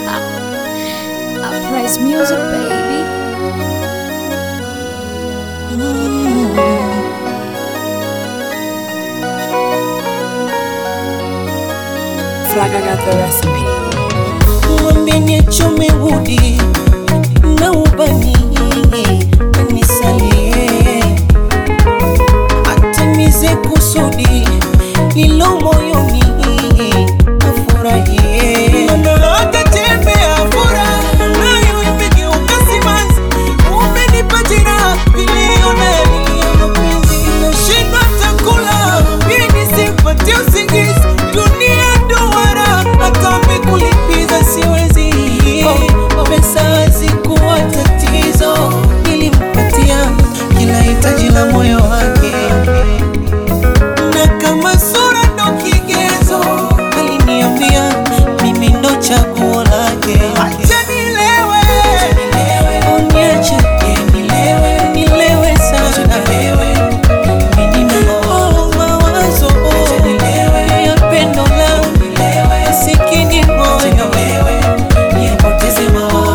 Uprise music, baby. Fraga got the recipe. Mwambie chome udi na ubani anisalie, atimize kusudi lilo moyoni afurahie. Moyo atatembea furaha nayo imegeuka simanzi, umenipa jina biliona mapenzi. Nashindwa chakula ili nisipate usingizi, dunia duara hata kulipiza siwezi. Pesa hazikuwa tatizo, nilimpatia kila hitaji la moyo wake, na kama sura ndo kigezo, aliniambia mimi ndo chaguo lake. Acha nilewe, uniache nilewe sana, mimi mawazo ya pendo langu, sikini moyo nipoteze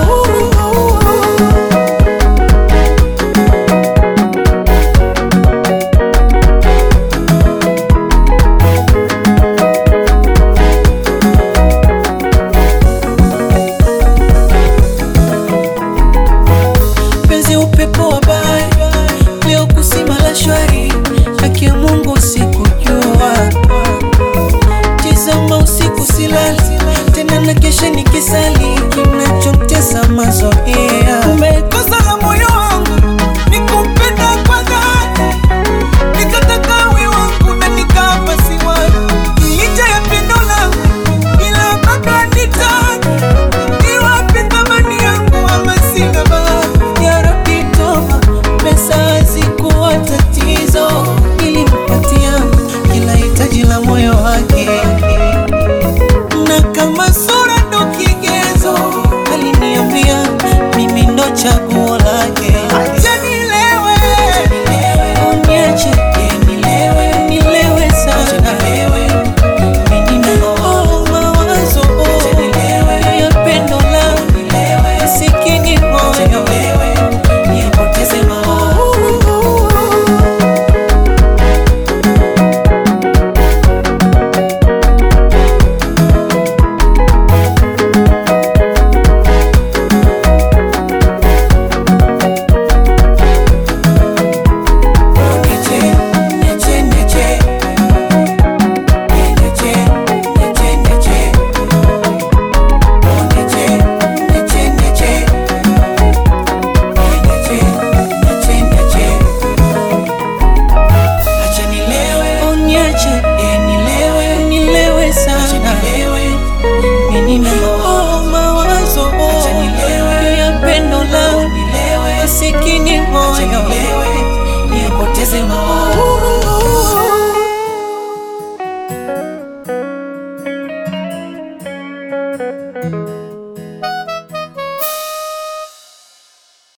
penzi upepo wa bahari, leo kusima la shwari, haki ya Mungu sikujua. Tizama usiku silali, tena na kesha nikisali, kinachotesa mazoea. Umekosa la moyo wangu, nikupenda kwa dhati, nikataka uwe wangu na nikapa siwani, licha ya pendo langu ila bado nitaki. Ni wapi thamani yangu ama sina bahati? Ya Rabbi toba, pesa hazikuwa tatizo, nilimpatia kila hitaji la moyo wake, na kama sura ndo kigezo, aliniambia mimi ndo chaguo lake. Acha nilewe, uniache nilewe sana, mimi mawazo ya pendo langu, sikini moyo nipoteze mawazo ya pendo langu, sikini moyo nipoteze mawazo.